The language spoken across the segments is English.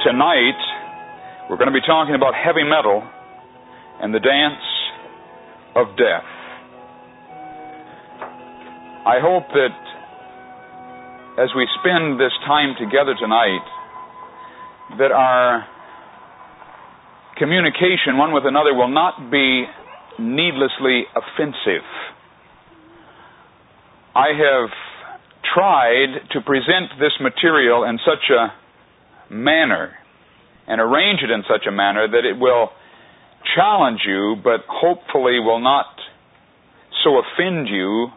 Tonight, we're going to be talking about heavy metal and the dance of death. I hope that as we spend this time together tonight, that our communication one with another will not be needlessly offensive. I have tried to present this material in such a manner and arrange it in such a manner that it will challenge you, but hopefully will not so offend you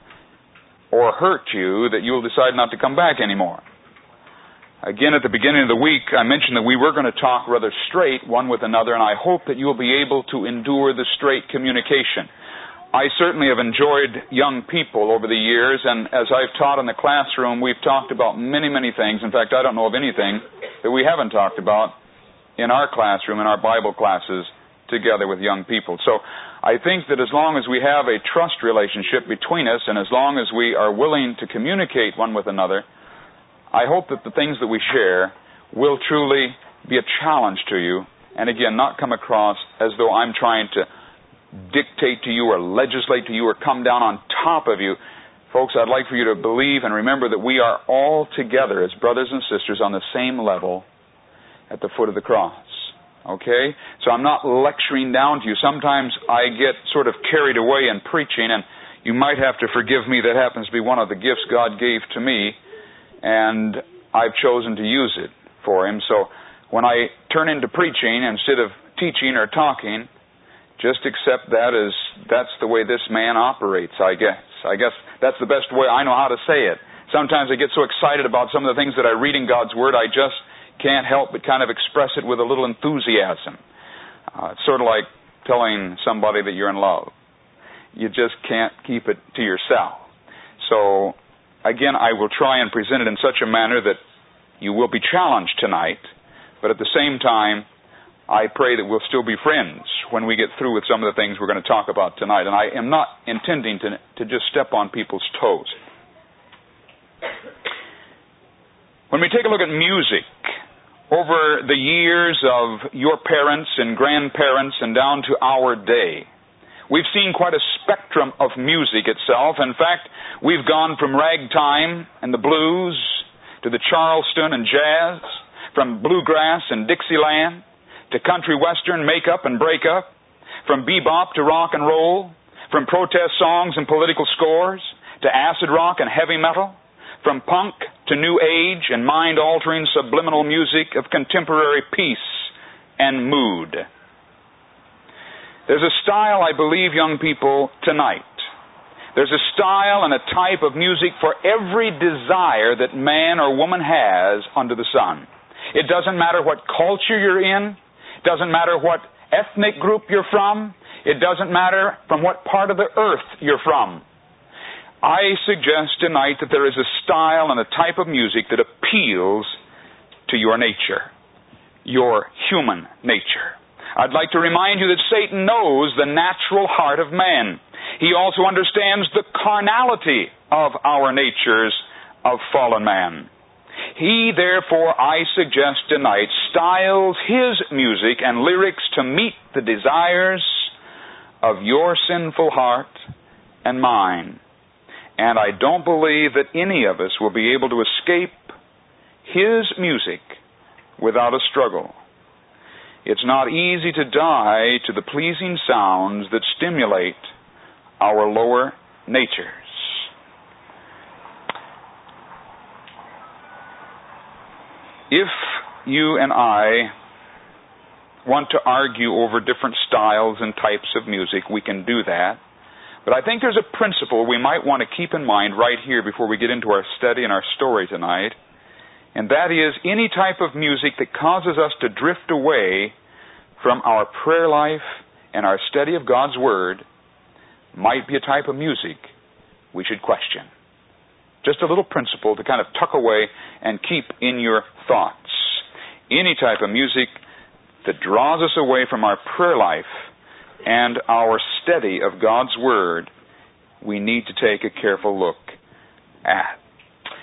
or hurt you that you will decide not to come back anymore. Again, at the beginning of the week, I mentioned that we were going to talk rather straight one with another, and I hope that you will be able to endure the straight communication. I certainly have enjoyed young people over the years, and as I've taught in the classroom, we've talked about many, many things. In fact, I don't know of anything that we haven't talked about in our classroom, in our Bible classes, together with young people. So I think that as long as we have a trust relationship between us, and as long as we are willing to communicate one with another, I hope that the things that we share will truly be a challenge to you, and again, not come across as though I'm trying to dictate to you or legislate to you or come down on top of you. Folks, I'd like for you to believe and remember that we are all together as brothers and sisters on the same level at the foot of the cross. Okay? So I'm not lecturing down to you. Sometimes I get sort of carried away in preaching, and you might have to forgive me. That happens to be one of the gifts God gave to me, and I've chosen to use it for Him. So when I turn into preaching instead of teaching or talking, just accept that as that's the way this man operates, I guess. I guess that's the best way I know how to say it. Sometimes I get so excited about some of the things that I read in God's Word, I just can't help but kind of express it with a little enthusiasm. It's sort of like telling somebody that you're in love. You just can't keep it to yourself. So, again, I will try and present it in such a manner that you will be challenged tonight, but at the same time, I pray that we'll still be friends when we get through with some of the things we're going to talk about tonight. And I am not intending to just step on people's toes. When we take a look at music, over the years of your parents and grandparents and down to our day, we've seen quite a spectrum of music itself. In fact, we've gone from ragtime and the blues to the Charleston and jazz, from bluegrass and Dixieland to country western make-up and break-up, from bebop to rock and roll, from protest songs and political scores to acid rock and heavy metal, from punk to new age and mind-altering subliminal music of contemporary peace and mood. There's a style, I believe, young people, tonight. There's a style and a type of music for every desire that man or woman has under the sun. It doesn't matter what culture you're in. It doesn't matter what ethnic group you're from. It doesn't matter from what part of the earth you're from. I suggest tonight that there is a style and a type of music that appeals to your nature, your human nature. I'd like to remind you that Satan knows the natural heart of man. He also understands the carnality of our natures of fallen man. He, therefore, I suggest tonight, styles his music and lyrics to meet the desires of your sinful heart and mine. And I don't believe that any of us will be able to escape his music without a struggle. It's not easy to die to the pleasing sounds that stimulate our lower natures. If you and I want to argue over different styles and types of music, we can do that. But I think there's a principle we might want to keep in mind right here before we get into our study and our story tonight, and that is any type of music that causes us to drift away from our prayer life and our study of God's Word might be a type of music we should question. Just a little principle to kind of tuck away and keep in your thoughts. Any type of music that draws us away from our prayer life and our study of God's Word, we need to take a careful look at.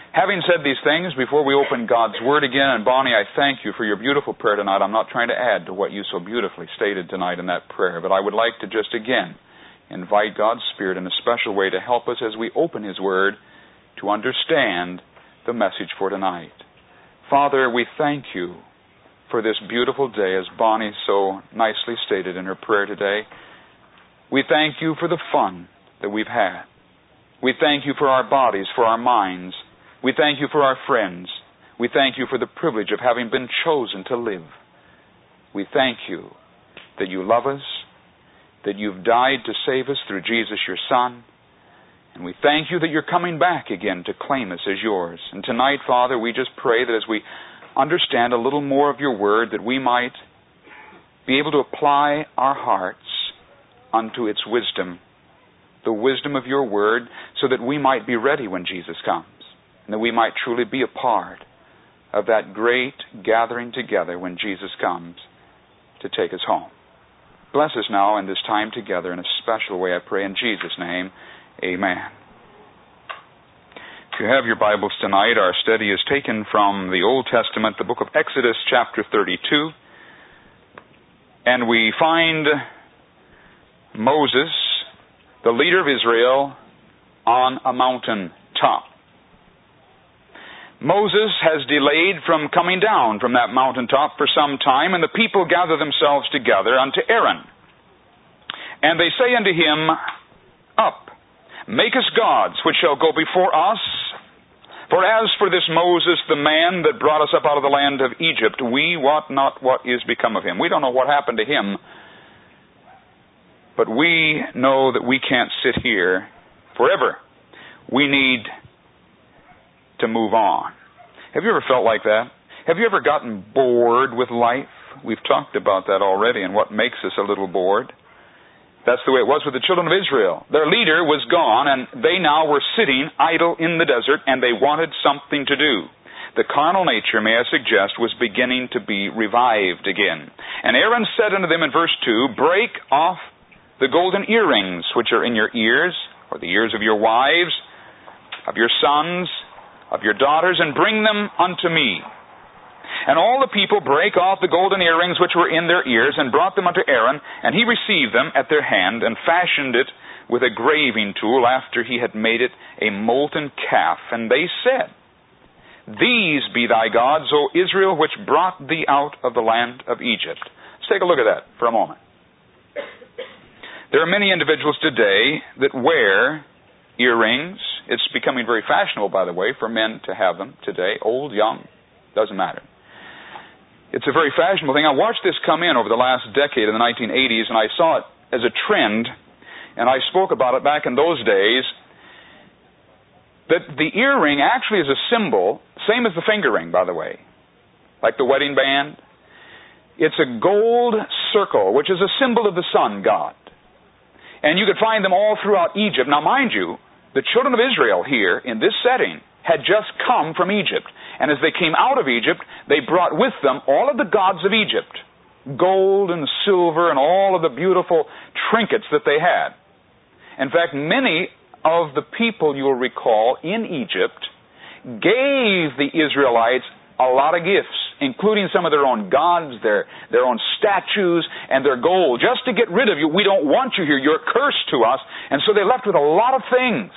Having said these things, before we open God's Word again, and Bonnie, I thank you for your beautiful prayer tonight. I'm not trying to add to what you so beautifully stated tonight in that prayer, but I would like to just again invite God's Spirit in a special way to help us as we open His Word to understand the message for tonight. Father, we thank you for this beautiful day, as Bonnie so nicely stated in her prayer today. We thank you for the fun that we've had. We thank you for our bodies, for our minds. We thank you for our friends. We thank you for the privilege of having been chosen to live. We thank you that you love us, that you've died to save us through Jesus, your Son, and we thank you that you're coming back again to claim us as yours. And tonight, Father, we just pray that as we understand a little more of your word, that we might be able to apply our hearts unto its wisdom, the wisdom of your word, so that we might be ready when Jesus comes, and that we might truly be a part of that great gathering together when Jesus comes to take us home. Bless us now in this time together in a special way, I pray in Jesus' name. Amen. If you have your Bibles tonight, our study is taken from the Old Testament, the book of Exodus, chapter 32. And we find Moses, the leader of Israel, on a mountain top. Moses has delayed from coming down from that mountaintop for some time, and the people gather themselves together unto Aaron. And they say unto him, Up, make us gods, which shall go before us. For as for this Moses, the man that brought us up out of the land of Egypt, we wot not what is become of him. We don't know what happened to him, but we know that we can't sit here forever. We need to move on. Have you ever felt like that? Have you ever gotten bored with life? We've talked about that already and what makes us a little bored. That's the way it was with the children of Israel. Their leader was gone, and they now were sitting idle in the desert, and they wanted something to do. The carnal nature, may I suggest, was beginning to be revived again. And Aaron said unto them in verse 2, Break off the golden earrings which are in your ears, or the ears of your wives, of your sons, of your daughters, and bring them unto me. And all the people brake off the golden earrings which were in their ears, and brought them unto Aaron, and he received them at their hand, and fashioned it with a graving tool, after he had made it a molten calf. And they said, These be thy gods, O Israel, which brought thee out of the land of Egypt. Let's take a look at that for a moment. There are many individuals today that wear earrings. It's becoming very fashionable, by the way, for men to have them today. Old, young, doesn't matter. It's a very fashionable thing. I watched this come in over the last decade in the 1980s, and I saw it as a trend, and I spoke about it back in those days, that the earring actually is a symbol, same as the finger ring, by the way, like the wedding band. It's a gold circle, which is a symbol of the sun god. And you could find them all throughout Egypt. Now, mind you, the children of Israel here, in this setting, had just come from Egypt. And as they came out of Egypt, they brought with them all of the gods of Egypt. Gold and silver and all of the beautiful trinkets that they had. In fact, many of the people, you'll recall, in Egypt, gave the Israelites a lot of gifts, including some of their own gods, their own statues, and their gold, just to get rid of you. We don't want you here. You're cursed to us. And so they left with a lot of things.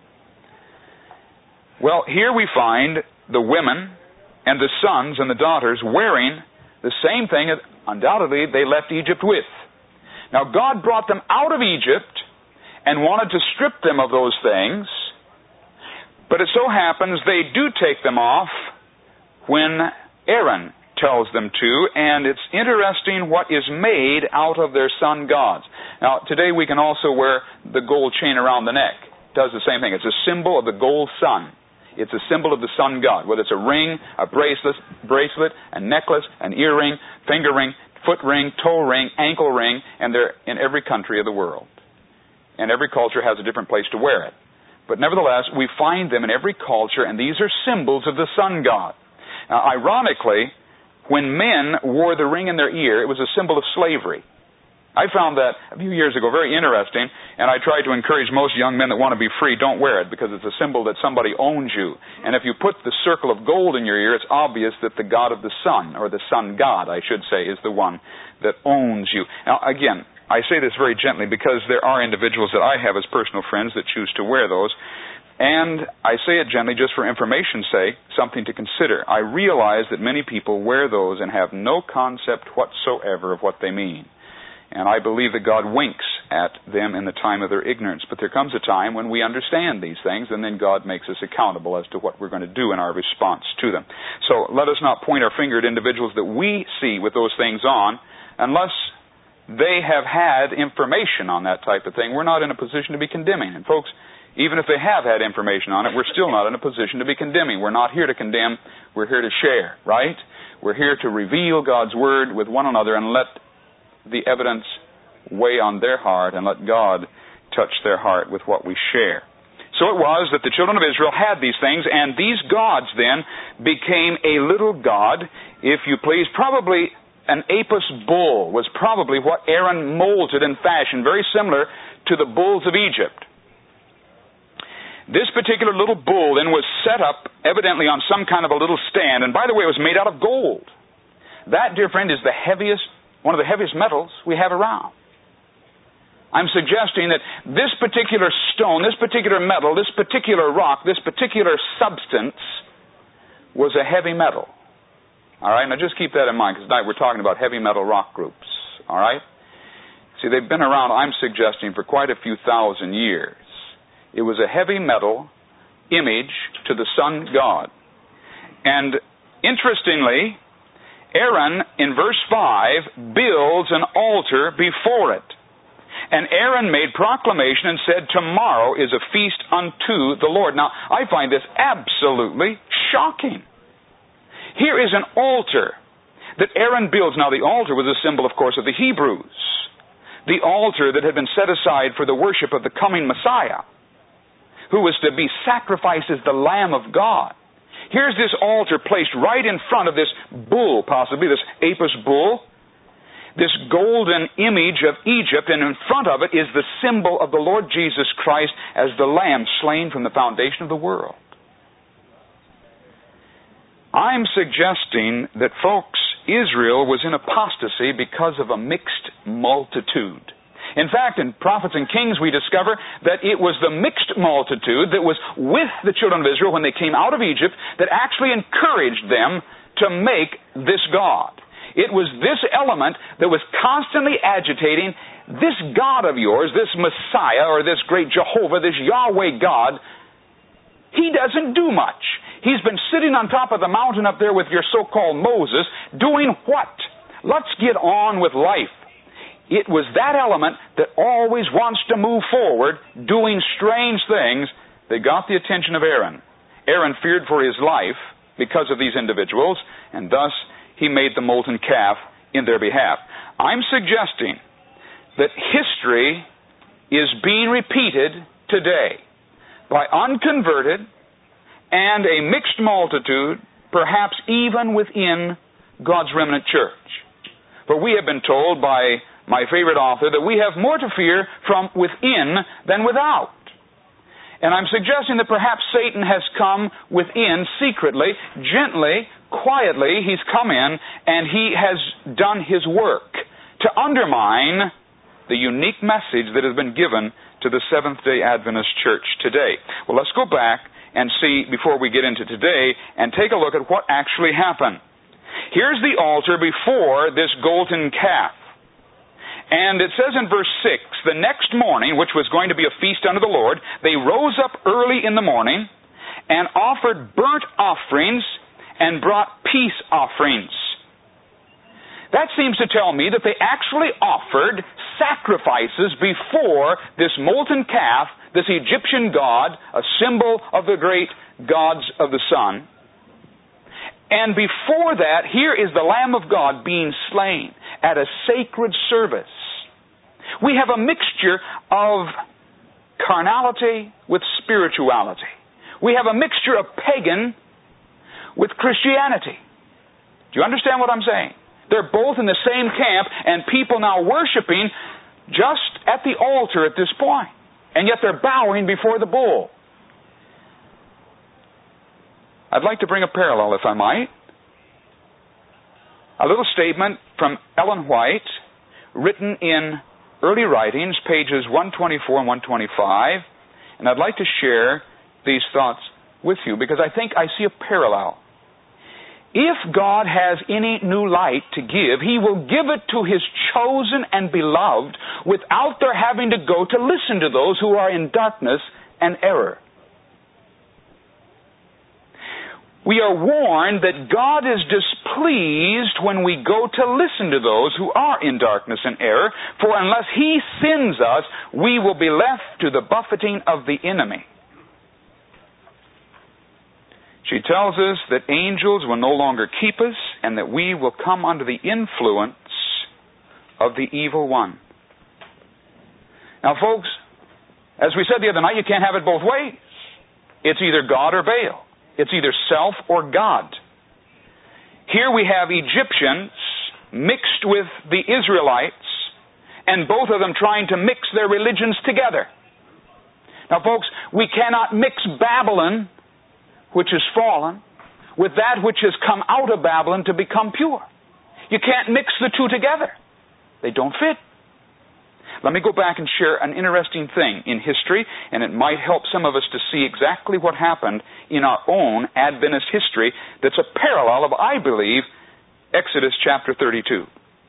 Well, here we find the women and the sons and the daughters wearing the same thing that undoubtedly they left Egypt with. Now, God brought them out of Egypt and wanted to strip them of those things, but it so happens they do take them off when Aaron tells them to, and it's interesting what is made out of their sun gods. Now, today we can also wear the gold chain around the neck. It does the same thing. It's a symbol of the gold sun. It's a symbol of the sun god, whether it's a ring, a bracelet, a necklace, an earring, finger ring, foot ring, toe ring, ankle ring, and they're in every country of the world. And every culture has a different place to wear it. But nevertheless, we find them in every culture, and these are symbols of the sun god. Now, ironically, when men wore the ring in their ear, it was a symbol of slavery. I found that a few years ago very interesting, and I try to encourage most young men that want to be free, don't wear it, because it's a symbol that somebody owns you. And if you put the circle of gold in your ear, it's obvious that the god of the sun, or the sun god, I should say, is the one that owns you. Now, again, I say this very gently because there are individuals that I have as personal friends that choose to wear those. And I say it gently just for information's sake, something to consider. I realize that many people wear those and have no concept whatsoever of what they mean. And I believe that God winks at them in the time of their ignorance. But there comes a time when we understand these things, and then God makes us accountable as to what we're going to do in our response to them. So let us not point our finger at individuals that we see with those things on, unless they have had information on that type of thing. We're not in a position to be condemning. And folks, even if they have had information on it, we're still not in a position to be condemning. We're not here to condemn. We're here to share, right? We're here to reveal God's Word with one another and let the evidence weigh on their heart and let God touch their heart with what we share. So it was that the children of Israel had these things, and these gods then became a little god, if you please. Probably an Apis bull was probably what Aaron molded and fashioned, very similar to the bulls of Egypt. This particular little bull then was set up evidently on some kind of a little stand, and by the way, it was made out of gold. That, dear friend, is one of the heaviest metals we have around. I'm suggesting that this particular stone, this particular metal, this particular rock, this particular substance was a heavy metal. All right, now just keep that in mind, because tonight we're talking about heavy metal rock groups. All right? See, they've been around, I'm suggesting, for quite a few thousand years. It was a heavy metal image to the sun god. And interestingly, Aaron, in verse 5, builds an altar before it. And Aaron made proclamation and said, "Tomorrow is a feast unto the Lord." Now, I find this absolutely shocking. Here is an altar that Aaron builds. Now, the altar was a symbol, of course, of the Hebrews. The altar that had been set aside for the worship of the coming Messiah, who was to be sacrificed as the Lamb of God. Here's this altar placed right in front of this bull, possibly, this Apis bull, this golden image of Egypt, and in front of it is the symbol of the Lord Jesus Christ as the Lamb slain from the foundation of the world. I'm suggesting that, folks, Israel was in apostasy because of a mixed multitude. In fact, in Prophets and Kings, we discover that it was the mixed multitude that was with the children of Israel when they came out of Egypt that actually encouraged them to make this God. It was this element that was constantly agitating this God of yours, this Messiah, or this great Jehovah, this Yahweh God. He doesn't do much. He's been sitting on top of the mountain up there with your so-called Moses, doing what? Let's get on with life. It was that element that always wants to move forward, doing strange things, that got the attention of Aaron. Aaron feared for his life because of these individuals, and thus he made the molten calf in their behalf. I'm suggesting that history is being repeated today by unconverted and a mixed multitude, perhaps even within God's remnant church. For we have been told by my favorite author that we have more to fear from within than without. And I'm suggesting that perhaps Satan has come within secretly, gently, quietly. He's come in and he has done his work to undermine the unique message that has been given to the Seventh-day Adventist Church today. Well, let's go back and see, before we get into today, and take a look at what actually happened. Here's the altar before this golden calf. And it says in verse 6, the next morning, which was going to be a feast unto the Lord, they rose up early in the morning and offered burnt offerings and brought peace offerings. That seems to tell me that they actually offered sacrifices before this molten calf, this Egyptian god, a symbol of the great gods of the sun. And before that, here is the Lamb of God being slain at a sacred service. We have a mixture of carnality with spirituality. We have a mixture of pagan with Christianity. Do you understand what I'm saying? They're both in the same camp, and people now worshiping just at the altar at this point. And yet they're bowing before the bull. I'd like to bring a parallel, if I might. A little statement from Ellen White, written in early writings, pages 124 and 125. And I'd like to share these thoughts with you because I think I see a parallel. If God has any new light to give, He will give it to His chosen and beloved without their having to go to listen to those who are in darkness and error. We are warned that God is displeased when we go to listen to those who are in darkness and error, for unless He sends us, we will be left to the buffeting of the enemy. She tells us that angels will no longer keep us and that we will come under the influence of the evil one. Now, folks, as we said the other night, you can't have it both ways. It's either God or Baal. It's either self or God. Here we have Egyptians mixed with the Israelites, and both of them trying to mix their religions together. Now, folks, we cannot mix Babylon, which is fallen, with that which has come out of Babylon to become pure. You can't mix the two together. They don't fit. Let me go back and share an interesting thing in history, and it might help some of us to see exactly what happened in our own Adventist history that's a parallel of, I believe, Exodus chapter 32.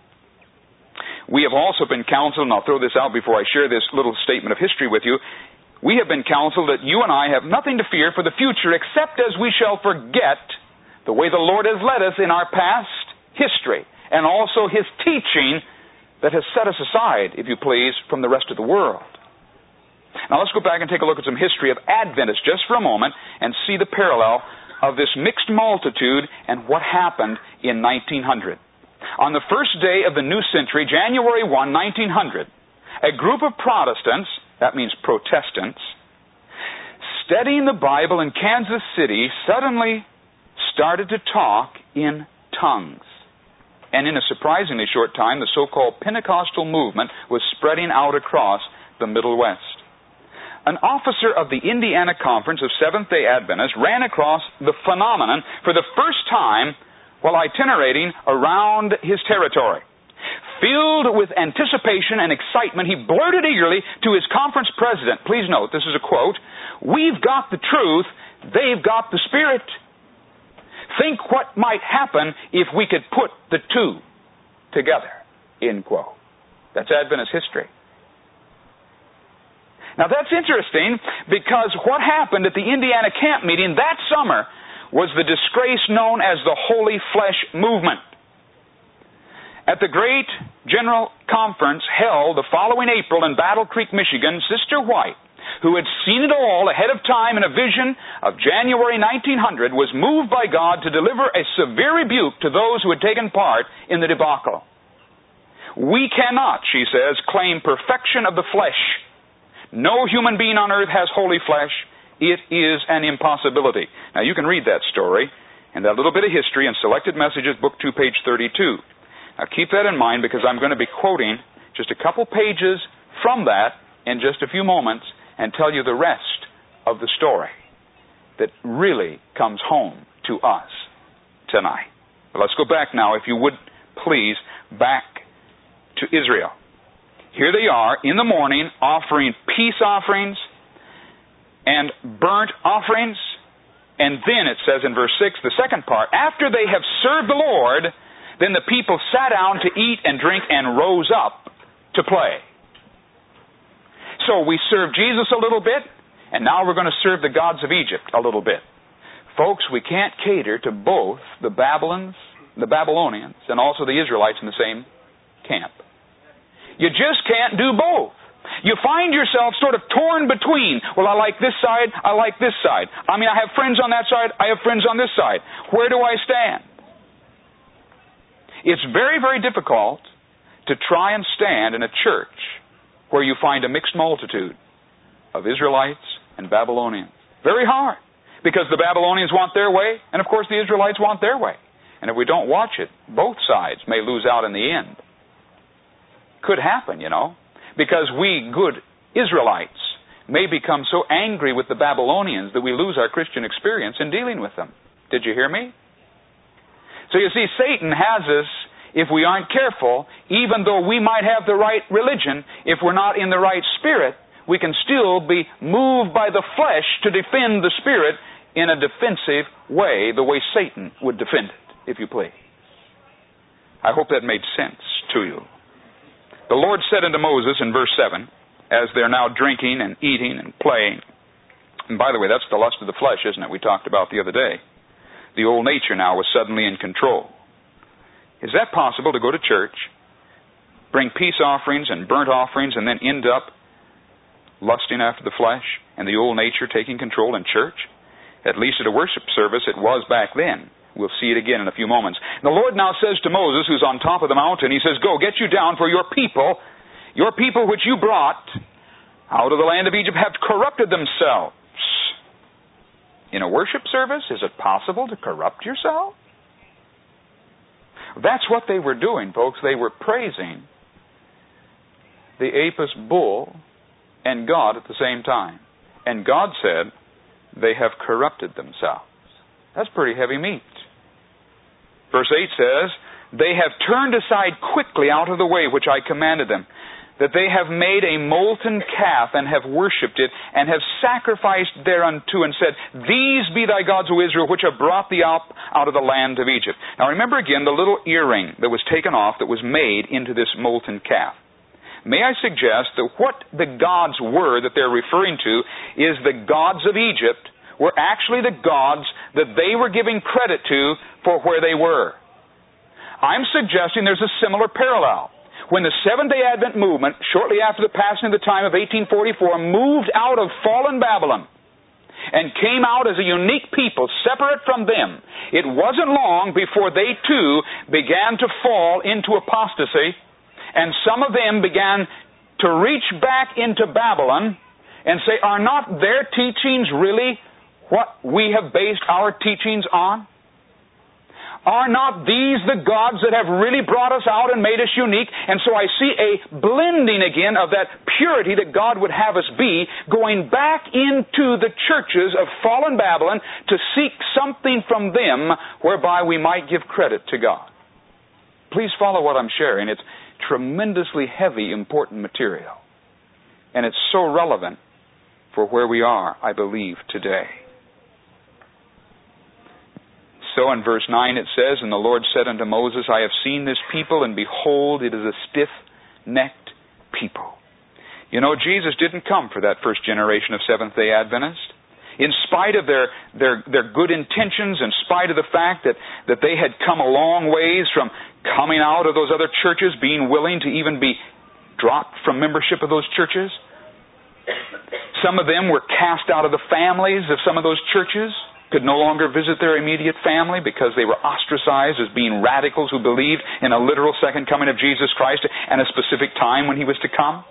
We have also been counseled, and I'll throw this out before I share this little statement of history with you, we have been counseled that you and I have nothing to fear for the future except as we shall forget the way the Lord has led us in our past history and also His teaching that has set us aside, if you please, from the rest of the world. Now let's go back and take a look at some history of Adventists just for a moment and see the parallel of this mixed multitude and what happened in 1900. On the first day of the new century, January 1, 1900, a group of Protestants, that means Protestants, studying the Bible in Kansas City suddenly started to talk in tongues. And in a surprisingly short time, the so-called Pentecostal movement was spreading out across the Middle West. An officer of the Indiana Conference of Seventh-day Adventists ran across the phenomenon for the first time while itinerating around his territory. Filled with anticipation and excitement, he blurted eagerly to his conference president, please note, this is a quote, "We've got the truth, they've got the Spirit. Think what might happen if we could put the two together," end quote. That's Adventist history. Now that's interesting because what happened at the Indiana camp meeting that summer was the disgrace known as the Holy Flesh Movement. At the great General Conference held the following April in Battle Creek, Michigan, Sister White, who had seen it all ahead of time in a vision of January 1900, was moved by God to deliver a severe rebuke to those who had taken part in the debacle. "We cannot," she says, "claim perfection of the flesh. No human being on earth has holy flesh. It is an impossibility." Now you can read that story and that little bit of history in Selected Messages, Book 2, page 32. Now keep that in mind because I'm going to be quoting just a couple pages from that in just a few moments and tell you the rest of the story that really comes home to us tonight. But let's go back now, if you would please, back to Israel. Here they are in the morning offering peace offerings and burnt offerings. And then it says in verse 6, the second part, after they have served the Lord, then the people sat down to eat and drink and rose up to play. So we served Jesus a little bit, and now we're going to serve the gods of Egypt a little bit. Folks, we can't cater to both the Babylonians, and also the Israelites in the same camp. You just can't do both. You find yourself sort of torn between, well, I like this side, I like this side. I mean, I have friends on that side, I have friends on this side. Where do I stand? It's very, very difficult to try and stand in a church where you find a mixed multitude of Israelites and Babylonians. Very hard, because the Babylonians want their way, and of course the Israelites want their way. And if we don't watch it, both sides may lose out in the end. Could happen, because we good Israelites may become so angry with the Babylonians that we lose our Christian experience in dealing with them. Did you hear me? So you see, Satan has us, if we aren't careful, even though we might have the right religion, if we're not in the right spirit, we can still be moved by the flesh to defend the spirit in a defensive way, the way Satan would defend it, if you please. I hope that made sense to you. The Lord said unto Moses in verse 7, as they're now drinking and eating and playing, and by the way, that's the lust of the flesh, isn't it? We talked about the other day. The old nature now was suddenly in control. Is that possible, to go to church, bring peace offerings and burnt offerings, and then end up lusting after the flesh and the old nature taking control in church? At least at a worship service it was back then. We'll see it again in a few moments. The Lord now says to Moses, who's on top of the mountain, He says, go, get you down, for your people which you brought out of the land of Egypt have corrupted themselves. In a worship service, is it possible to corrupt yourself? That's what they were doing, folks. They were praising the Apis bull and God at the same time. And God said, they have corrupted themselves. That's pretty heavy meat. Verse 8 says, they have turned aside quickly out of the way which I commanded them, that they have made a molten calf and have worshipped it, and have sacrificed thereunto, and said, these be thy gods, O Israel, which have brought thee up out of the land of Egypt. Now remember again the little earring that was taken off that was made into this molten calf. May I suggest that what the gods were that they're referring to is the gods of Egypt were actually the gods that they were giving credit to for where they were. I'm suggesting there's a similar parallel. When the Seventh-day Advent movement, shortly after the passing of the time of 1844, moved out of fallen Babylon and came out as a unique people, separate from them, it wasn't long before they too began to fall into apostasy, and some of them began to reach back into Babylon and say, are not their teachings really what we have based our teachings on? Are not these the gods that have really brought us out and made us unique? And so I see a blending again of that purity that God would have us be, going back into the churches of fallen Babylon to seek something from them whereby we might give credit to God. Please follow what I'm sharing. It's tremendously heavy, important material. And it's so relevant for where we are, I believe, today. So in verse 9 it says, and the Lord said unto Moses, I have seen this people, and behold, it is a stiff-necked people. You know, Jesus didn't come for that first generation of Seventh-day Adventists. In spite of their good intentions, in spite of the fact that they had come a long ways from coming out of those other churches, being willing to even be dropped from membership of those churches. Some of them were cast out of the families of some of those churches, could no longer visit their immediate family because they were ostracized as being radicals who believed in a literal second coming of Jesus Christ and a specific time when He was to come.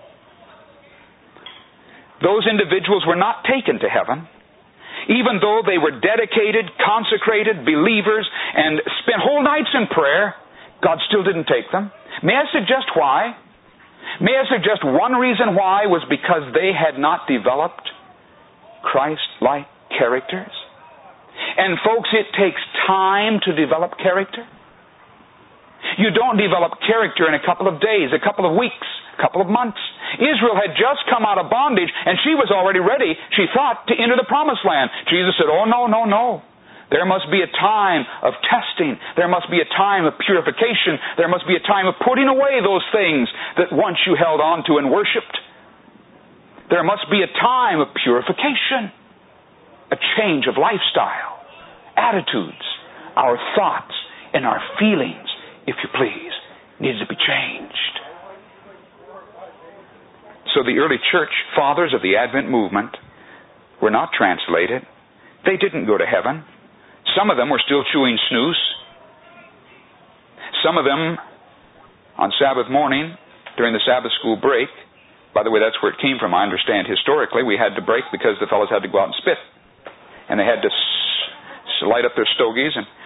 Those individuals were not taken to heaven. Even though they were dedicated, consecrated believers and spent whole nights in prayer, God still didn't take them. May I suggest why? May I suggest one reason why was because they had not developed Christ-like characters. And folks, it takes time to develop character. You don't develop character in a couple of days, a couple of weeks, a couple of months. Israel had just come out of bondage, and she was already ready, she thought, to enter the promised land. Jesus said, oh, no. There must be a time of testing. There must be a time of purification. There must be a time of putting away those things that once you held on to and worshipped. There must be a time of purification. A change of lifestyle, attitudes, our thoughts, and our feelings, if you please, needed to be changed. So the early church fathers of the Advent movement were not translated. They didn't go to heaven. Some of them were still chewing snus. Some of them, on Sabbath morning, during the Sabbath school break, by the way, that's where it came from. I understand historically we had to break because the fellows had to go out and spit. And they had to light up their stogies and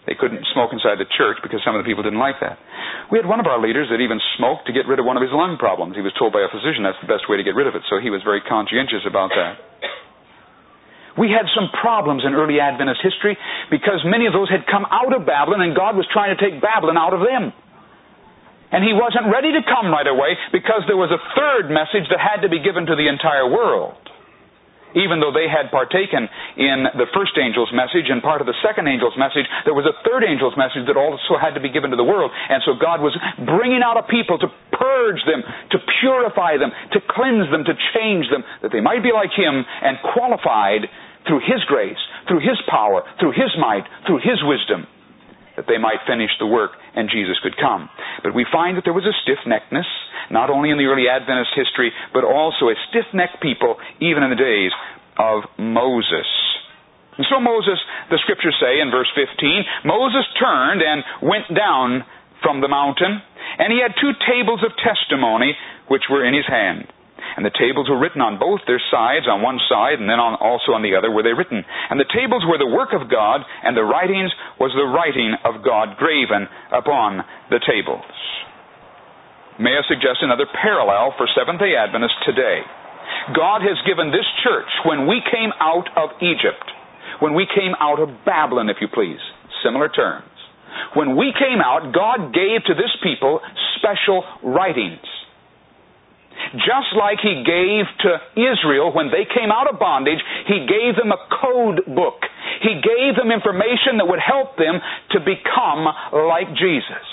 They couldn't smoke inside the church because some of the people didn't like that. We had one of our leaders that even smoked to get rid of one of his lung problems. He was told by a physician that's the best way to get rid of it, so he was very conscientious about that. We had some problems in early Adventist history because many of those had come out of Babylon, and God was trying to take Babylon out of them. And He wasn't ready to come right away because there was a third message that had to be given to the entire world. Even though they had partaken in the first angel's message and part of the second angel's message, there was a third angel's message that also had to be given to the world. And so God was bringing out a people to purge them, to purify them, to cleanse them, to change them, that they might be like Him and qualified through His grace, through His power, through His might, through His wisdom, that they might finish the work and Jesus could come. But we find that there was a stiff-neckedness, not only in the early Adventist history, but also a stiff-necked people even in the days of Moses. And so Moses, the Scriptures say in verse 15, Moses turned and went down from the mountain, and he had 2 tables of testimony which were in his hand. And the tables were written on both their sides, on one side and then also on the other were they written. And the tables were the work of God, and the writings was the writing of God graven upon the tables. May I suggest another parallel for Seventh-day Adventists today? God has given this church, when we came out of Egypt, when we came out of Babylon, if you please, similar terms. When we came out, God gave to this people special writings. Just like He gave to Israel when they came out of bondage, He gave them a code book. He gave them information that would help them to become like Jesus.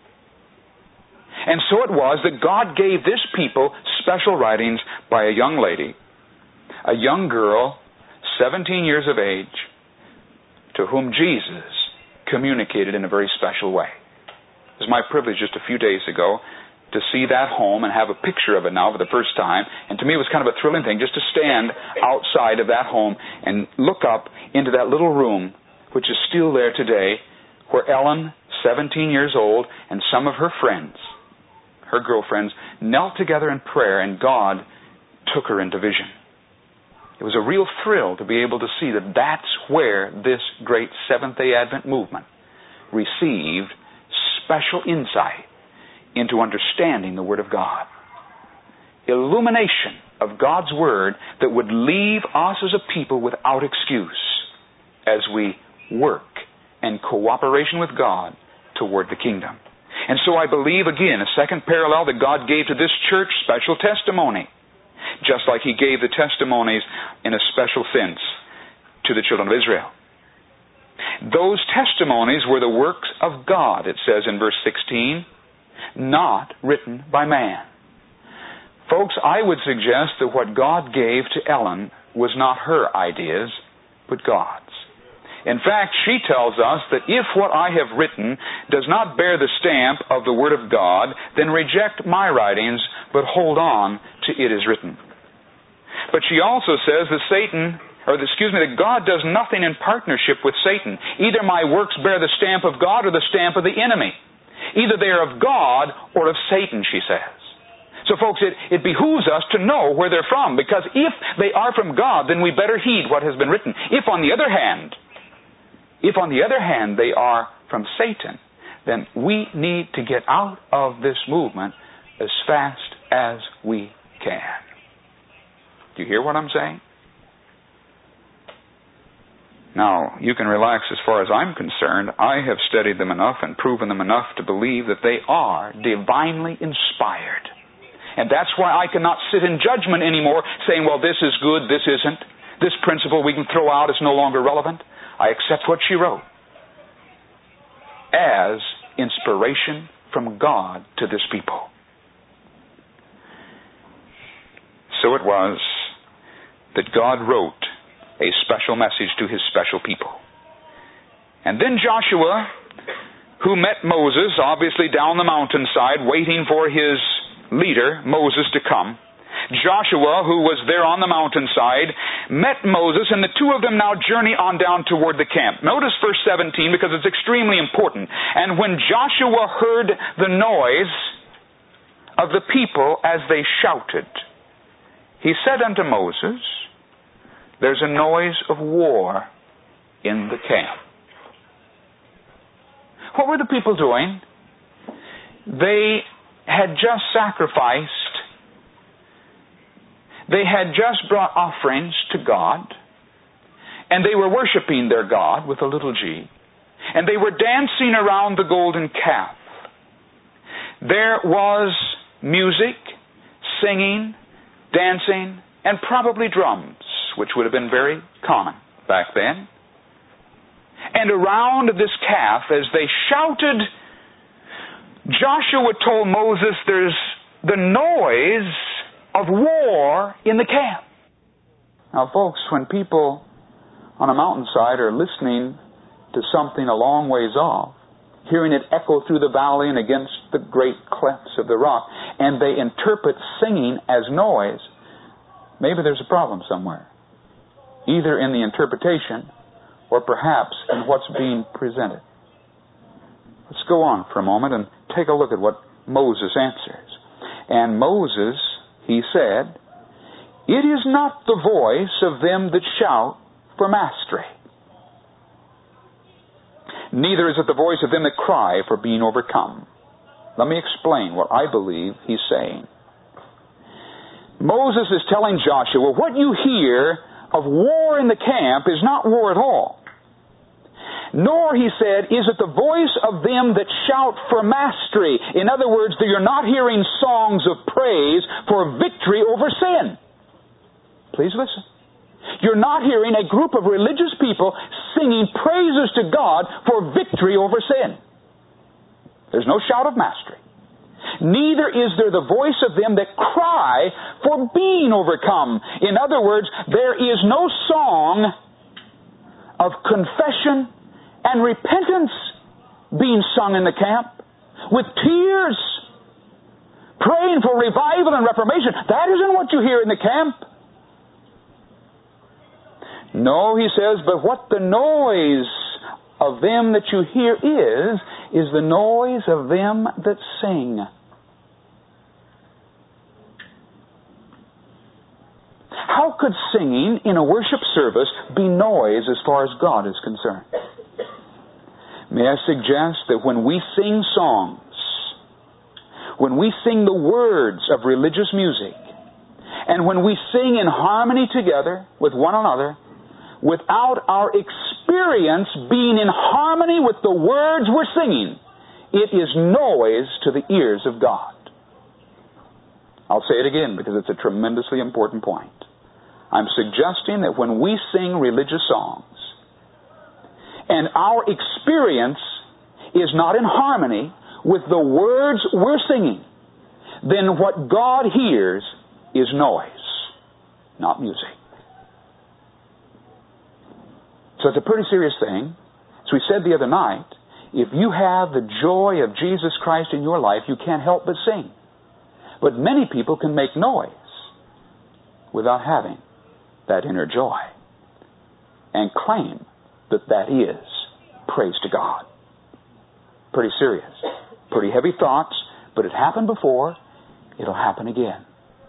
And so it was that God gave this people special writings by a young lady, a young girl, 17 years of age, to whom Jesus communicated in a very special way. It was my privilege just a few days ago to see that home and have a picture of it now for the first time. And to me it was kind of a thrilling thing just to stand outside of that home and look up into that little room, which is still there today, where Ellen, 17 years old, and some of her friends, her girlfriends, knelt together in prayer, and God took her into vision. It was a real thrill to be able to see that that's where this great Seventh-day Advent movement received special insight into understanding the Word of God. Illumination of God's Word that would leave us as a people without excuse as we work in cooperation with God toward the kingdom. And so I believe, again, a second parallel that God gave to this church special testimony, just like He gave the testimonies in a special sense to the children of Israel. Those testimonies were the works of God, it says in verse 16, not written by man. Folks, I would suggest that what God gave to Ellen was not her ideas, but God's. In fact, she tells us that if what I have written does not bear the stamp of the Word of God, then reject my writings, but hold on to it is written. But she also says that that God does nothing in partnership with Satan. Either my works bear the stamp of God or the stamp of the enemy. Either they are of God or of Satan, she says. So folks, it behooves us to know where they're from, because if they are from God, then we better heed what has been written. If on the other hand they are from Satan, then we need to get out of this movement as fast as we can. Do you hear what I'm saying? Now, you can relax as far as I'm concerned. I have studied them enough and proven them enough to believe that they are divinely inspired. And that's why I cannot sit in judgment anymore saying, well, this is good, this isn't. This principle we can throw out is no longer relevant. I accept what she wrote as inspiration from God to this people. So it was that God wrote a special message to His special people. And then Joshua, who met Moses, obviously down the mountainside, waiting for his leader, Moses, to come. Joshua, who was there on the mountainside, met Moses, and the two of them now journey on down toward the camp. Notice verse 17, because it's extremely important. And when Joshua heard the noise of the people as they shouted, he said unto Moses, there's a noise of war in the camp. what were the people doing? They had just sacrificed. They had just brought offerings to God. And they were worshiping their God with a little g. And they were dancing around the golden calf. There was music, singing, dancing, and probably drums, which would have been very common back then. And around this calf, as they shouted, Joshua told Moses, there's the noise of war in the camp. Now, folks, when people on a mountainside are listening to something a long ways off, hearing it echo through the valley and against the great clefts of the rock, and they interpret singing as noise, maybe there's a problem somewhere. Either in the interpretation or perhaps in what's being presented. Let's go on for a moment and take a look at what Moses answers. And Moses, he said, "It is not the voice of them that shout for mastery. Neither is it the voice of them that cry for being overcome." Let me explain what I believe he's saying. Moses is telling Joshua, what you hear of war in the camp is not war at all. Nor, he said, is it the voice of them that shout for mastery. In other words, that you're not hearing songs of praise for victory over sin. Please listen. You're not hearing a group of religious people singing praises to God for victory over sin. There's no shout of mastery. Neither is there the voice of them that cry for being overcome. In other words, there is no song of confession and repentance being sung in the camp with tears, praying for revival and reformation. That isn't what you hear in the camp. No, he says, but what the noise of them that you hear is the noise of them that sing. How could singing in a worship service be noise as far as God is concerned? May I suggest that when we sing songs, when we sing the words of religious music, and when we sing in harmony together with one another, without our experience being in harmony with the words we're singing, it is noise to the ears of God. I'll say it again because it's a tremendously important point. I'm suggesting that when we sing religious songs, and our experience is not in harmony with the words we're singing, then what God hears is noise, not music. So it's a pretty serious thing. As we said the other night, if you have the joy of Jesus Christ in your life, you can't help but sing. But many people can make noise without having that inner joy and claim that that is praise to God. Pretty serious. Pretty heavy thoughts, but it happened before. It'll happen again.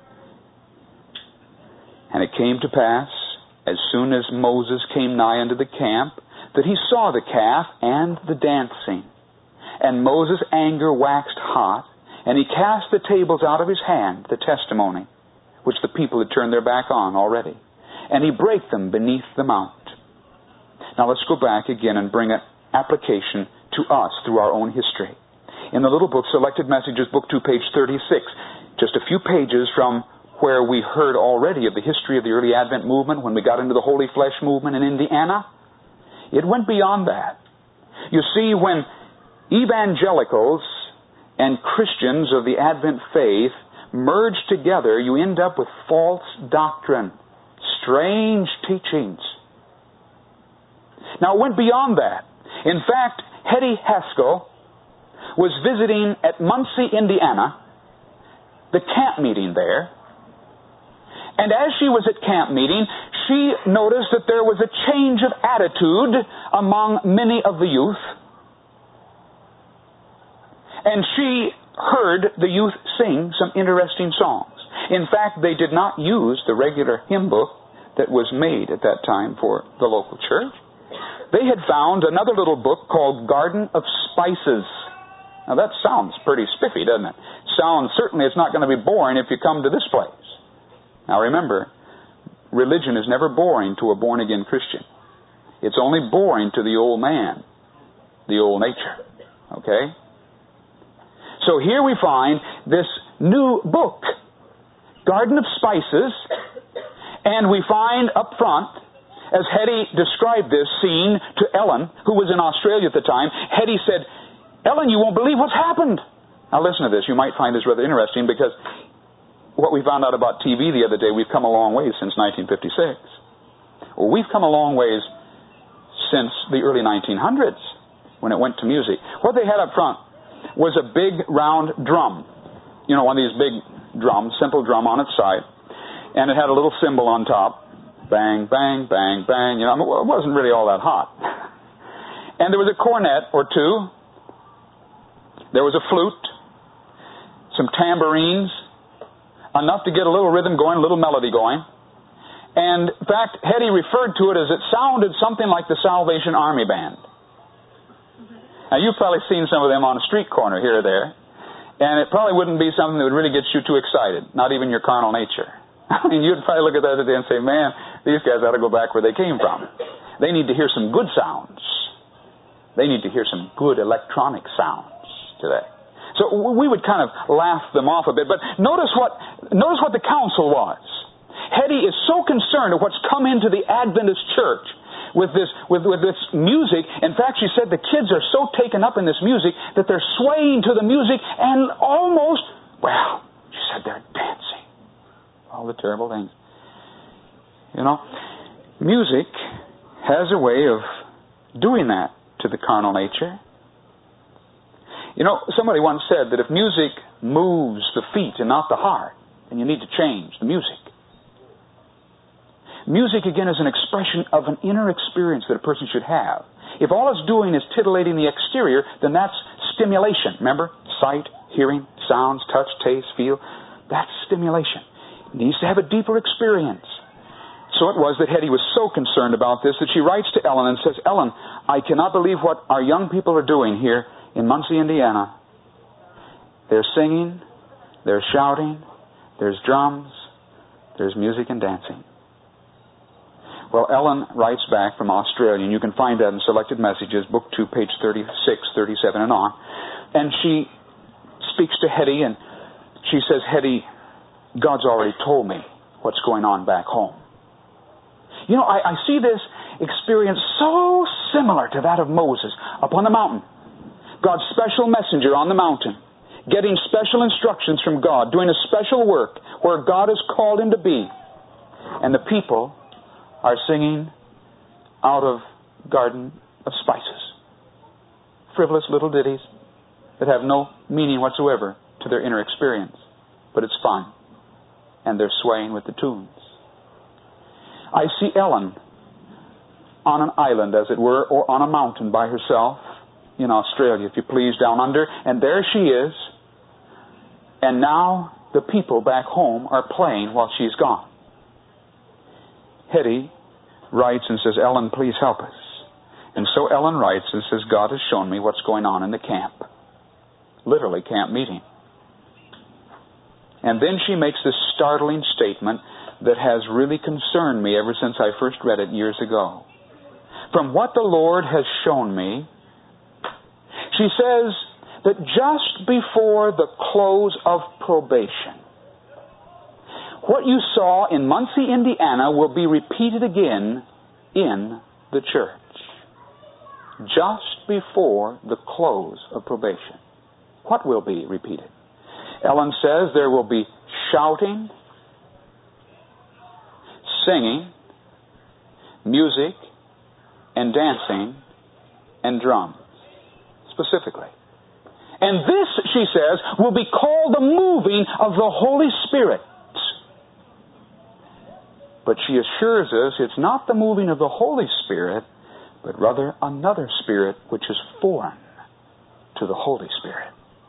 And it came to pass, as soon as Moses came nigh unto the camp, that he saw the calf and the dancing. And Moses' anger waxed hot, and he cast the tables out of his hand, the testimony, which the people had turned their back on already. And he brake them beneath the mount. Now let's go back again and bring an application to us through our own history. In the little book, Selected Messages, Book 2, page 36, just a few pages from where we heard already of the history of the early Advent movement when we got into the Holy Flesh movement in Indiana, it went beyond that. You see, when evangelicals and Christians of the Advent faith merge together, you end up with false doctrine, strange teachings. Now, it went beyond that. In fact, Hetty Haskell was visiting at Muncie, Indiana, the camp meeting there. And as she was at camp meeting, she noticed that there was a change of attitude among many of the youth. And she heard the youth sing some interesting songs. In fact, they did not use the regular hymn book that was made at that time for the local church. they had found another little book called Garden of Spices. Now that sounds pretty spiffy, doesn't it? Certainly it's not going to be boring if you come to this place. Now remember, religion is never boring to a born-again Christian. It's only boring to the old man, the old nature. Okay? So here we find this new book, Garden of Spices, and we find up front, as Hetty described this scene to Ellen, who was in Australia at the time, Hetty said, "Ellen, you won't believe what's happened." Now listen to this. You might find this rather interesting because what we found out about TV the other day, we've come a long ways since 1956. Well, we've come a long ways since the early 1900s when it went to music. What they had up front was a big round drum. You know, one of these big drums, simple drum on its side. And it had a little cymbal on top. Bang, bang, bang, bang. You know, it wasn't really all that hot. And there was a cornet or two. There was a flute. Some tambourines. Enough to get a little rhythm going, a little melody going. And in fact, Hetty referred to it as it sounded something like the Salvation Army Band. Now you've probably seen some of them on a street corner here or there. And it probably wouldn't be something that would really get you too excited. Not even your carnal nature. I mean, you'd probably look at that today and say, man, these guys ought to go back where they came from. They need to hear some good sounds. They need to hear some good electronic sounds today. So we would kind of laugh them off a bit. But notice what the counsel was. Hetty is so concerned of what's come into the Adventist church with this music. In fact, she said the kids are so taken up in this music that they're swaying to the music and almost, well, she said they're dancing. All the terrible things. You know, music has a way of doing that to the carnal nature. You know, somebody once said that if music moves the feet and not the heart, then you need to change the music. Music, again, is an expression of an inner experience that a person should have. If all it's doing is titillating the exterior, then that's stimulation. Remember? Sight, hearing, sounds, touch, taste, feel. That's stimulation. It needs to have a deeper experience. So it was that Hetty was so concerned about this that she writes to Ellen and says, "Ellen, I cannot believe what our young people are doing here in Muncie, Indiana. They're singing, they're shouting, there's drums, there's music and dancing." Well, Ellen writes back from Australia, and you can find that in Selected Messages, Book 2, page 36, 37, and on. And she speaks to Hetty, and she says, "Hetty, God's already told me what's going on back home." You know, I see this experience so similar to that of Moses upon the mountain. God's special messenger on the mountain, getting special instructions from God, doing a special work where God has called him to be. And the people are singing out of Garden of Spices. Frivolous little ditties that have no meaning whatsoever to their inner experience. But it's fun. And they're swaying with the tunes. I see Ellen on an island, as it were, or on a mountain by herself in Australia, if you please, down under. And there she is. And now the people back home are playing while she's gone. Hetty writes and says, "Ellen, please help us." And so Ellen writes and says, "God has shown me what's going on in the camp." Literally, camp meeting. And then she makes this startling statement that has really concerned me ever since I first read it years ago. From what the Lord has shown me, she says that just before the close of probation, what you saw in Muncie, Indiana will be repeated again in the church. Just before the close of probation. What will be repeated? Ellen says there will be shouting, singing, music, and dancing, and drums, specifically. And this, she says, will be called the moving of the Holy Spirit. But she assures us it's not the moving of the Holy Spirit, but rather another spirit which is foreign to the Holy Spirit.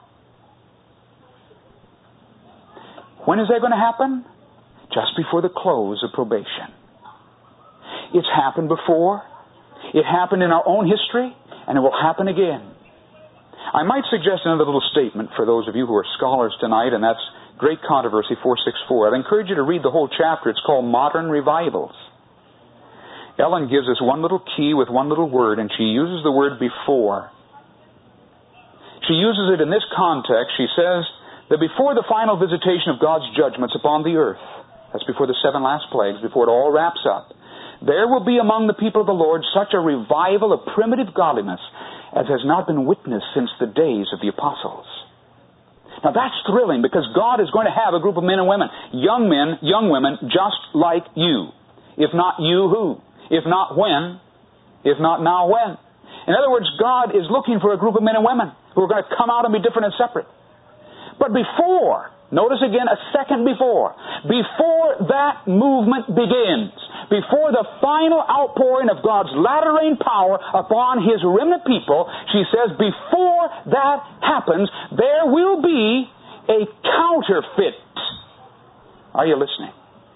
When is that going to happen? Just before the close of probation. It's happened before It happened in our own history, and it will happen again. I might suggest another little statement for those of you who are scholars tonight, and that's Great Controversy 464. I'd encourage you to read the whole chapter. It's called Modern Revivals. Ellen gives us one little key with one little word, and she uses the word before. She uses it in this context. She says that before the final visitation of God's judgments upon the earth, that's before the 7 last plagues, before it all wraps up, there will be among the people of the Lord such a revival of primitive godliness as has not been witnessed since the days of the apostles. Now that's thrilling, because God is going to have a group of men and women, young men, young women, just like you. If not you, who? If not when? If not now, when? In other words, God is looking for a group of men and women who are going to come out and be different and separate. But before, notice again a second before that movement begins, before the final outpouring of God's latter rain power upon His remnant people, she says, before that happens, there will be a counterfeit. Are you listening?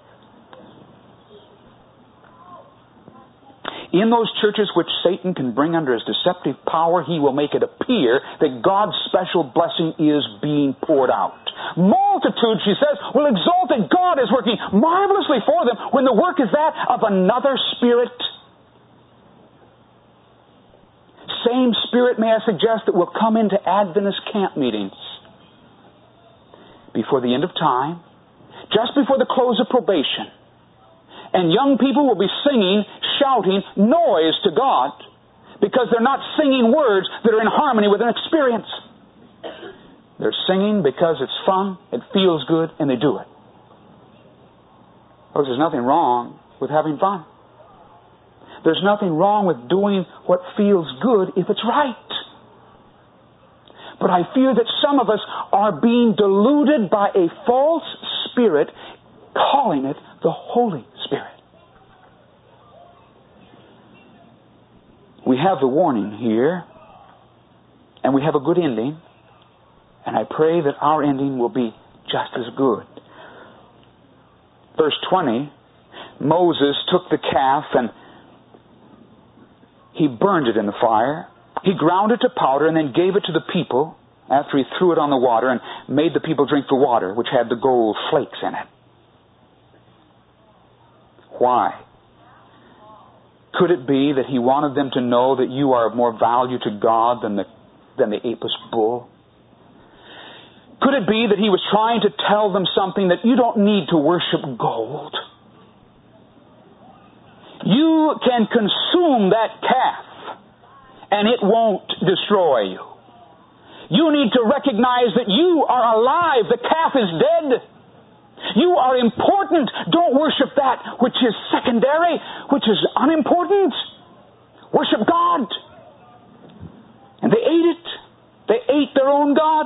In those churches which Satan can bring under his deceptive power, he will make it appear that God's special blessing is being poured out. Multitudes, she says, will exalt that God is working marvelously for them when the work is that of another spirit. Same spirit, may I suggest, that will come into Adventist camp meetings before the end of time, just before the close of probation. And young people will be singing, shouting noise to God because they're not singing words that are in harmony with an experience. They're singing because it's fun, it feels good, and they do it. Folks, there's nothing wrong with having fun. There's nothing wrong with doing what feels good if it's right. But I fear that some of us are being deluded by a false spirit, calling it the Holy Spirit. We have the warning here, and we have a good ending, and I pray that our ending will be just as good. Verse 20, Moses took the calf and he burned it in the fire. He ground it to powder and then gave it to the people after he threw it on the water and made the people drink the water, which had the gold flakes in it. Why? Could it be that he wanted them to know that you are of more value to God than the Apis bull? Could it be that he was trying to tell them something, that you don't need to worship gold? You can consume that calf and it won't destroy you. You need to recognize that you are alive. The calf is dead. You are important. Don't worship that which is secondary, which is unimportant. Worship God. And they ate it. They ate their own God.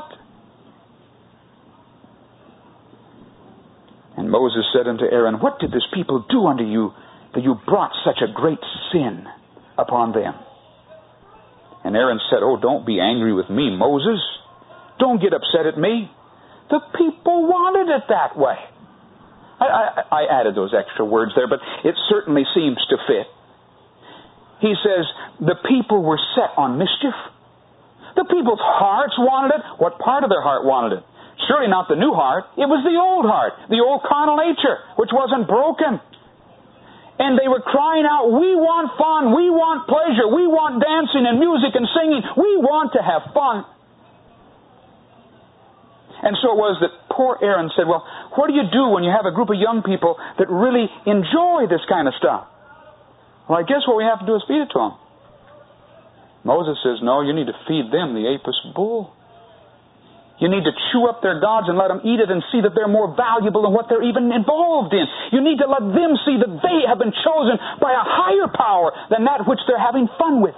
And Moses said unto Aaron, what did this people do unto you, that you brought such a great sin upon them? And Aaron said, oh, don't be angry with me, Moses. Don't get upset at me. The people wanted it that way. I added those extra words there, but it certainly seems to fit. He says, the people were set on mischief. The people's hearts wanted it. What part of their heart wanted it? Surely not the new heart. It was the old heart, the old carnal nature, which wasn't broken. And they were crying out, we want fun, we want pleasure, we want dancing and music and singing, we want to have fun. And so it was that poor Aaron said, well, what do you do when you have a group of young people that really enjoy this kind of stuff? Well, I guess what we have to do is feed it to them. Moses says, no, you need to feed them the Apis bull. You need to chew up their gods and let them eat it and see that they're more valuable than what they're even involved in. You need to let them see that they have been chosen by a higher power than that which they're having fun with.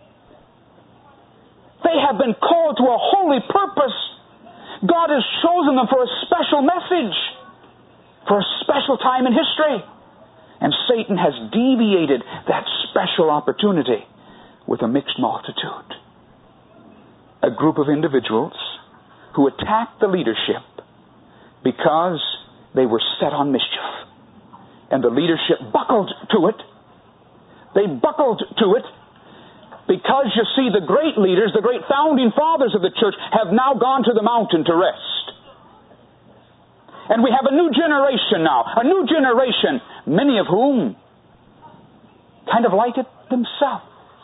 They have been called to a holy purpose. God has chosen them for a special message, for a special time in history. And Satan has deviated that special opportunity with a mixed multitude. A group of individuals who attacked the leadership because they were set on mischief. And the leadership buckled to it. They buckled to it because, you see, the great leaders, the great founding fathers of the church have now gone to the mountain to rest. And we have a new generation now, a new generation, many of whom kind of like it themselves.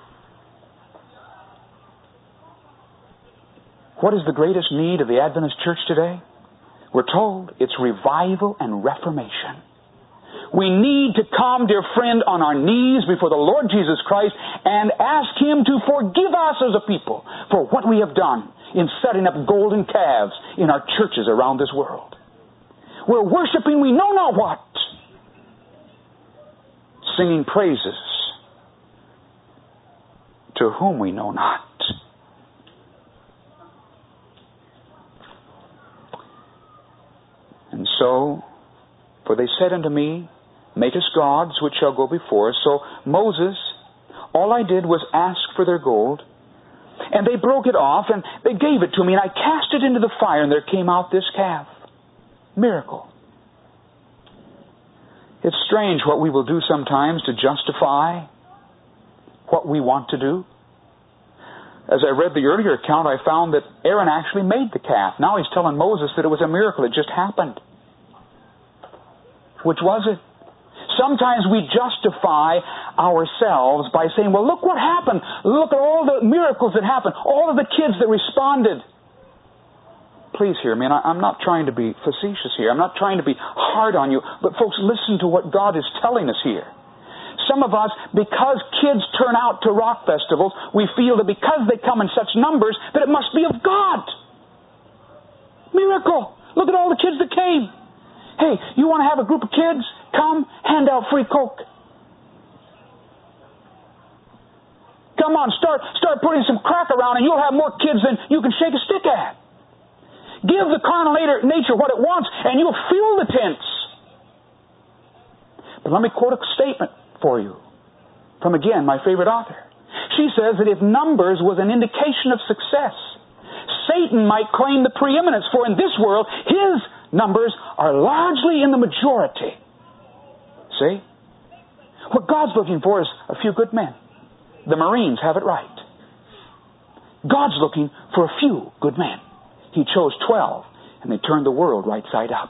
What is the greatest need of the Adventist church today? We're told it's revival and reformation. We need to come, dear friend, on our knees before the Lord Jesus Christ and ask Him to forgive us as a people for what we have done in setting up golden calves in our churches around this world. We're worshiping we know not what, singing praises to whom we know not. And so, for they said unto me, make us gods which shall go before us. So Moses, all I did was ask for their gold, and they broke it off, and they gave it to me, and I cast it into the fire, and there came out this calf. Miracle. It's strange what we will do sometimes to justify what we want to do. As I read the earlier account, I found that Aaron actually made the calf. Now he's telling Moses that it was a miracle. It just happened. Which was it? Sometimes we justify ourselves by saying, well, look what happened. Look at all the miracles that happened. All of the kids that responded. Please hear me, and I'm not trying to be facetious here. I'm not trying to be hard on you. But folks, listen to what God is telling us here. Some of us, because kids turn out to rock festivals, we feel that because they come in such numbers, that it must be of God. Miracle. Look at all the kids that came. Hey, you want to have a group of kids? Come, hand out free Coke. Come on, start putting some crack around and you'll have more kids than you can shake a stick at. Give the carnal nature what it wants and you'll fill the tents. But let me quote a statement for you from, again, my favorite author. She says that if numbers was an indication of success, Satan might claim the preeminence, for in this world his numbers are largely in the majority. See? What God's looking for is a few good men. The Marines have it right. God's looking for a few good men. He chose 12, and they turned the world right side up.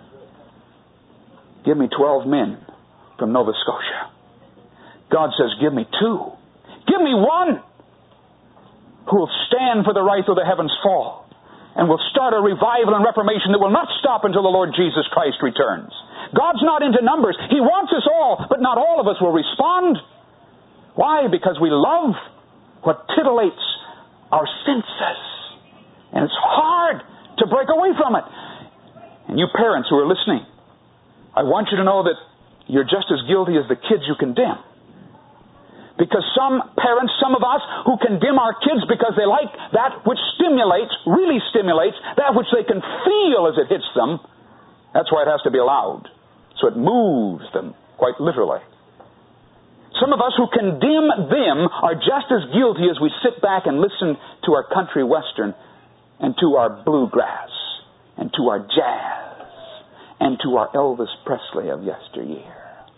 Give me 12 men from Nova Scotia. God says, give me 2. Give me 1 who will stand for the right though the heavens fall, and will start a revival and reformation that will not stop until the Lord Jesus Christ returns. God's not into numbers. He wants us all, but not all of us will respond. Why? Because we love what titillates our senses. And it's hard to break away from it. And you parents who are listening, I want you to know that you're just as guilty as the kids you condemn. Because some parents, some of us, who condemn our kids because they like that which stimulates, really stimulates, that which they can feel as it hits them, that's why it has to be allowed. So it moves them, quite literally. Some of us who condemn them are just as guilty as we sit back and listen to our country western and to our bluegrass and to our jazz and to our Elvis Presley of yesteryear.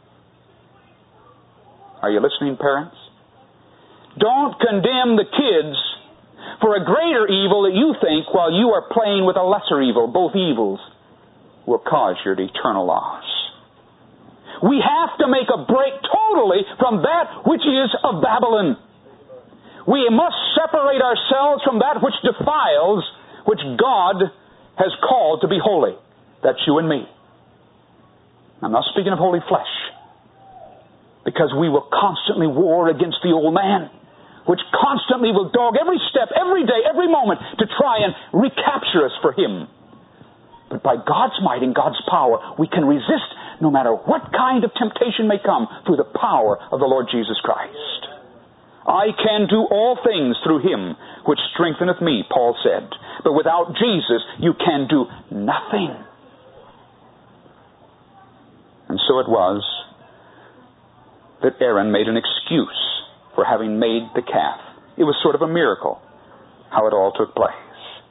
Are you listening, parents? Don't condemn the kids for a greater evil that you think while you are playing with a lesser evil. Both evils will cause your eternal loss. We have to make a break totally from that which is of Babylon. We must separate ourselves from that which defiles, which God has called to be holy. That's you and me. I'm not speaking of holy flesh, because we will constantly war against the old man, which constantly will dog every step, every day, every moment to try and recapture us for Him. But by God's might and God's power, we can resist no matter what kind of temptation may come through the power of the Lord Jesus Christ. I can do all things through Him which strengtheneth me, Paul said. But without Jesus, you can do nothing. And so it was that Aaron made an excuse for having made the calf. It was sort of a miracle how it all took place.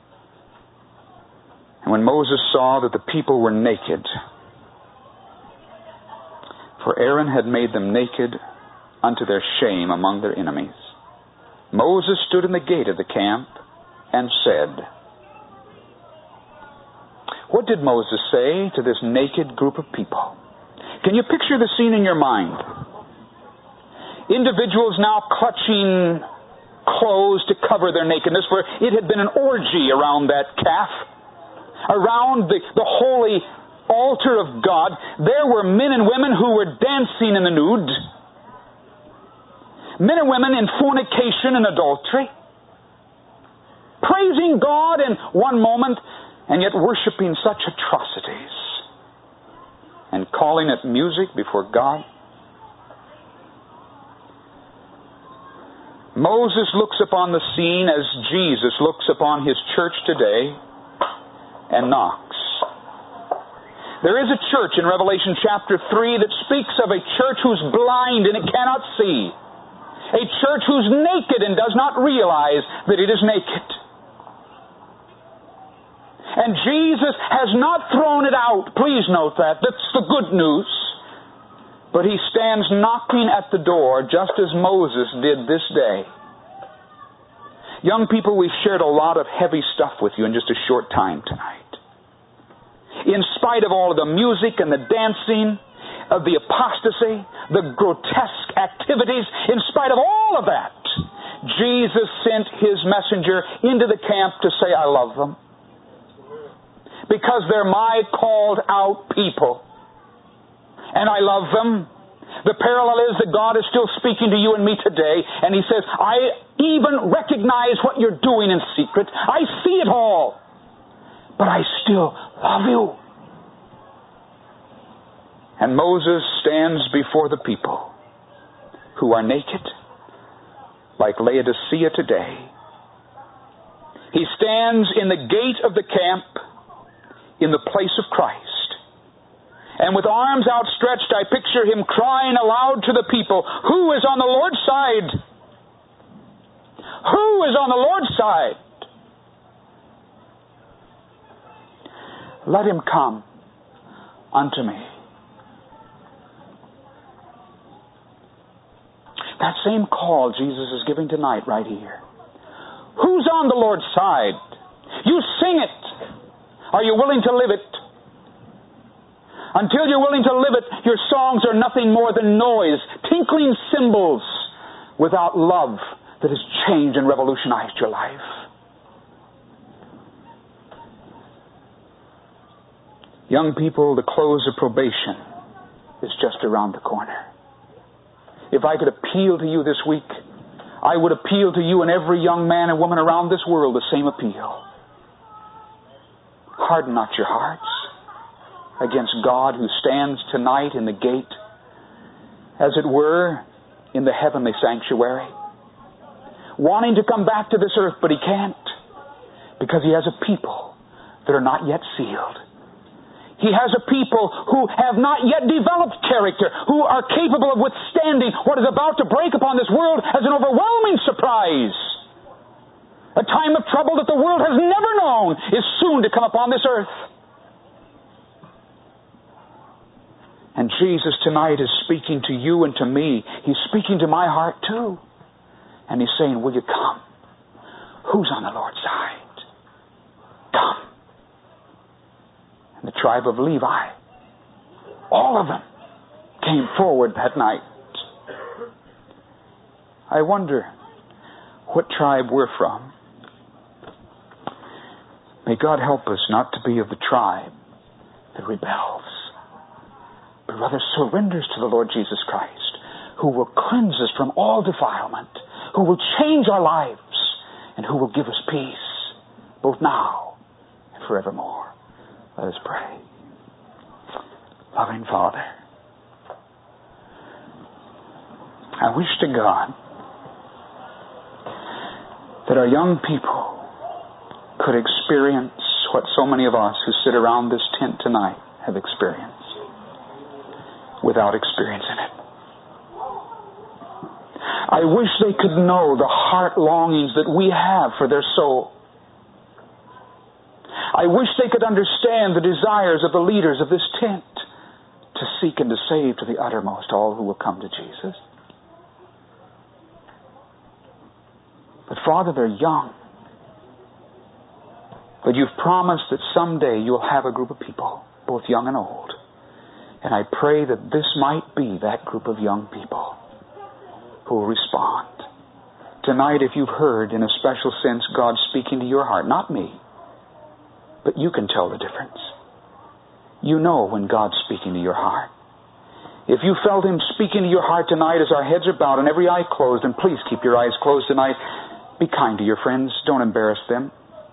And when Moses saw that the people were naked, for Aaron had made them naked unto their shame among their enemies. Moses stood in the gate of the camp and said, what did Moses say to this naked group of people? Can you picture the scene in your mind? Individuals now clutching clothes to cover their nakedness, for it had been an orgy around that calf. Around the holy altar of God, there were men and women who were dancing in the nude. Men and women in fornication and adultery. Praising God in one moment, and yet worshiping such atrocities and calling it music before God. Moses looks upon the scene as Jesus looks upon his church today and knocks. There is a church in Revelation chapter 3 that speaks of a church who's blind and it cannot see. A church who's naked and does not realize that it is naked. And Jesus has not thrown it out. Please note that. That's the good news. But He stands knocking at the door just as Moses did this day. Young people, we've shared a lot of heavy stuff with you in just a short time tonight. In spite of all of the music and the dancing, of the apostasy, the grotesque activities, in spite of all of that, Jesus sent His messenger into the camp to say, I love them. Because they're my called out people. And I love them. The parallel is that God is still speaking to you and me today, and He says, I even recognize what you're doing in secret. I see it all. But I still love you. And Moses stands before the people who are naked, like Laodicea today. He stands in the gate of the camp, in the place of Christ. And with arms outstretched, I picture Him crying aloud to the people, who is on the Lord's side? Who is on the Lord's side? Let him come unto me. That same call Jesus is giving tonight right here. Who's on the Lord's side? You sing it. Are you willing to live it? Until you're willing to live it, your songs are nothing more than noise, tinkling cymbals, without love that has changed and revolutionized your life. Young people, the close of probation is just around the corner. If I could appeal to you this week, I would appeal to you and every young man and woman around this world the same appeal. Harden not your hearts against God who stands tonight in the gate, as it were, in the heavenly sanctuary, wanting to come back to this earth, but He can't, because He has a people that are not yet sealed. He has a people who have not yet developed character, who are capable of withstanding what is about to break upon this world as an overwhelming surprise. A time of trouble that the world has never known is soon to come upon this earth. And Jesus tonight is speaking to you and to me. He's speaking to my heart too. And He's saying, will you come? Who's on the Lord's side? Come. And the tribe of Levi, all of them, came forward that night. I wonder what tribe we're from. May God help us not to be of the tribe that rebels, but rather surrenders to the Lord Jesus Christ, who will cleanse us from all defilement, who will change our lives, and who will give us peace, both now and forevermore. Let us pray. Loving Father, I wish to God that our young people could experience what so many of us who sit around this tent tonight have experienced without experiencing it. I wish they could know the heart longings that we have for their soul. I wish they could understand the desires of the leaders of this tent to seek and to save to the uttermost all who will come to Jesus. Father, they're young. But you've promised that someday you'll have a group of people, both young and old. And I pray that this might be that group of young people who will respond. Tonight, if you've heard in a special sense God speaking to your heart, not me, but you can tell the difference. You know when God's speaking to your heart. If you felt Him speaking to your heart tonight as our heads are bowed and every eye closed, and please keep your eyes closed tonight. Be kind to your friends. Don't embarrass them.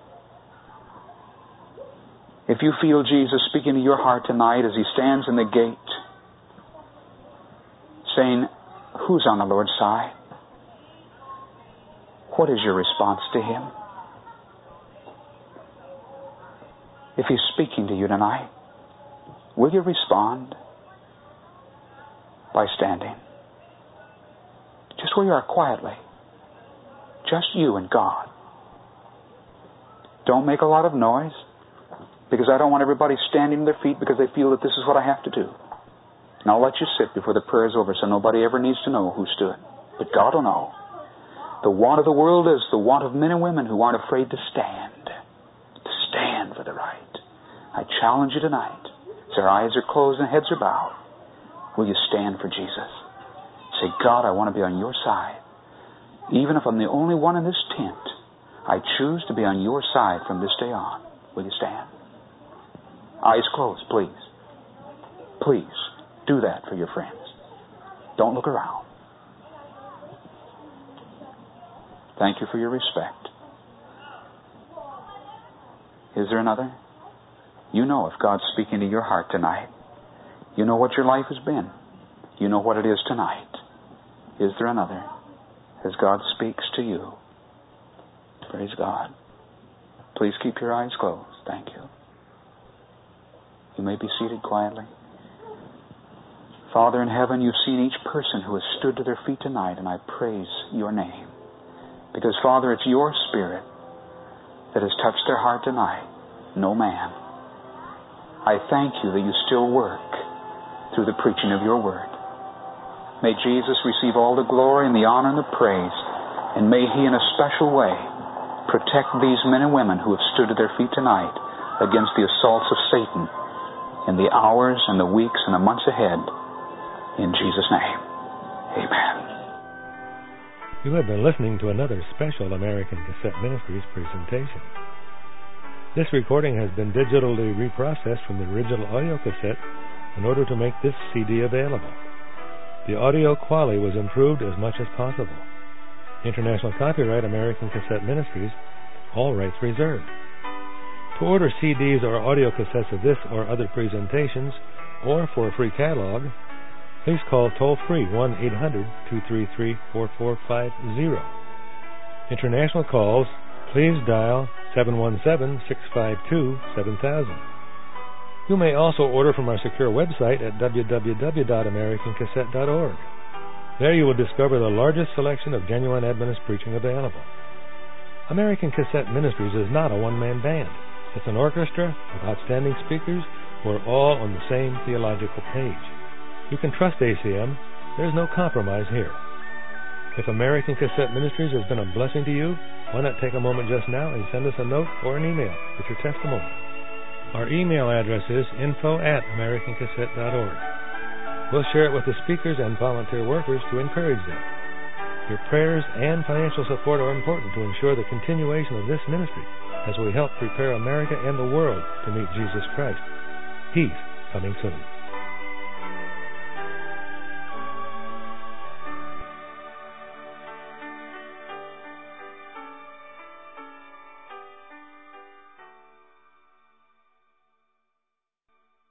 If you feel Jesus speaking to your heart tonight as He stands in the gate, saying, who's on the Lord's side? What is your response to Him? If He's speaking to you tonight, will you respond by standing? Just where you are, quietly. Just you and God. Don't make a lot of noise, because I don't want everybody standing to their feet because they feel that this is what I have to do. And I'll let you sit before the prayer is over so nobody ever needs to know who stood. But God will know. The want of the world is the want of men and women who aren't afraid to stand. To stand for the right. I challenge you tonight, as our eyes are closed and heads are bowed, will you stand for Jesus? Say, God, I want to be on your side. Even if I'm the only one in this tent, I choose to be on your side from this day on. Will you stand? Eyes closed, please. Please, do that for your friends. Don't look around. Thank you for your respect. Is there another? You know if God's speaking to your heart tonight. You know what your life has been. You know what it is tonight. Is there another? As God speaks to you. Praise God. Please keep your eyes closed. Thank you. You may be seated quietly. Father in heaven, you've seen each person who has stood to their feet tonight, and I praise your name. Because, Father, it's your Spirit that has touched their heart tonight, no man. I thank you that you still work through the preaching of your word. May Jesus receive all the glory and the honor and the praise, and may He in a special way protect these men and women who have stood to their feet tonight against the assaults of Satan in the hours and the weeks and the months ahead. In Jesus' name, amen. You have been listening to another special American Cassette Ministries presentation. This recording has been digitally reprocessed from the original audio cassette in order to make this CD available. The audio quality was improved as much as possible. International copyright American Cassette Ministries, all rights reserved. To order CDs or audio cassettes of this or other presentations, or for a free catalog, please call toll-free 1-800-233-4450. International calls, please dial 717-652-7000. You may also order from our secure website at www.americancassette.org. There you will discover the largest selection of genuine Adventist preaching available. American Cassette Ministries is not a one-man band. It's an orchestra of outstanding speakers who are all on the same theological page. You can trust ACM. There's no compromise here. If American Cassette Ministries has been a blessing to you, why not take a moment just now and send us a note or an email with your testimony. Our email address is info@americancassette.org. We'll share it with the speakers and volunteer workers to encourage them. Your prayers and financial support are important to ensure the continuation of this ministry as we help prepare America and the world to meet Jesus Christ. He's coming soon.